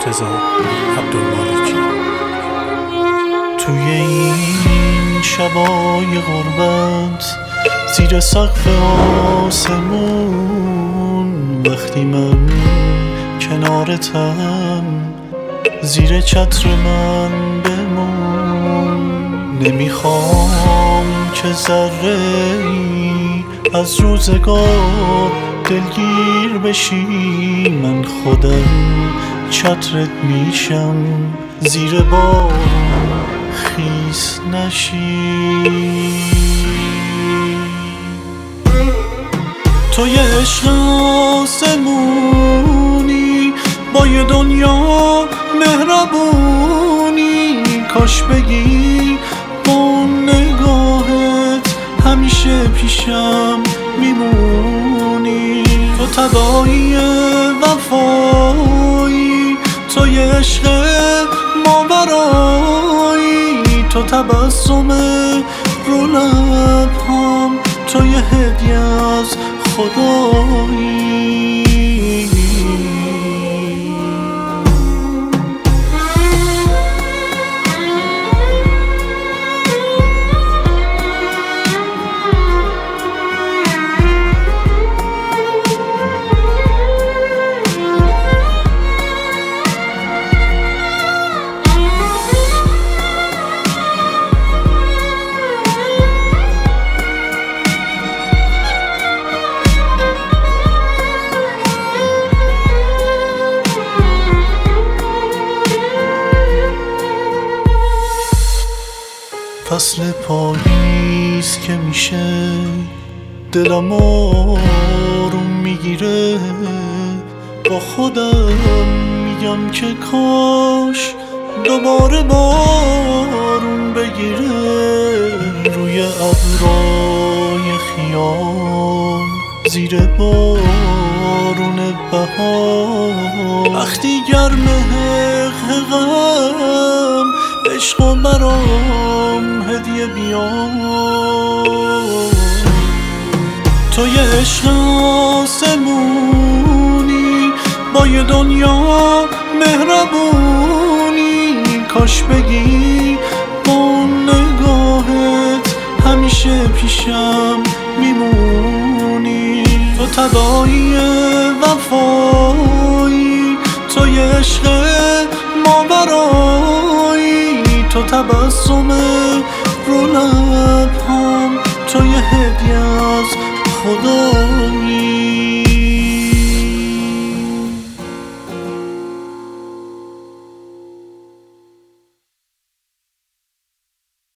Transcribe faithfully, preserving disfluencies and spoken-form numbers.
مرتضی عبدالمالکی. توی این شبای غربت زیر سقف آسمون، وقتی من کنارتم زیر چتر من بمون. نمیخوام که ذره ای از روزگار دلگیر بشی، من خودم چترت میشم زیر بارون خیس نشی. تو یه عشق آسمونی با یه دنیا مهربونی، کاش بگی با اون نگاهت همیشه پیشم میمونی. تو تداعی وفایی، تو یه عشق ماورایی، تو تبسم رو لبهام، تو یه هدیه از خدایی. فصل پاییز که میشه دلم آروم میگیره، با خودم میگم که کاش دوباره بارون بگیره. روی ابرای خیال زیر بارون بهار، وقتی گرمه غم عشق و برام هدیه بیار. تو یه عشق آسمونی با یه دنیا مهربونی، کاش بگی با اون نگاهت همیشه پیشم میمونی. تو تداعی وفایی، تو یه عشق ماورایی، تو تبسم رو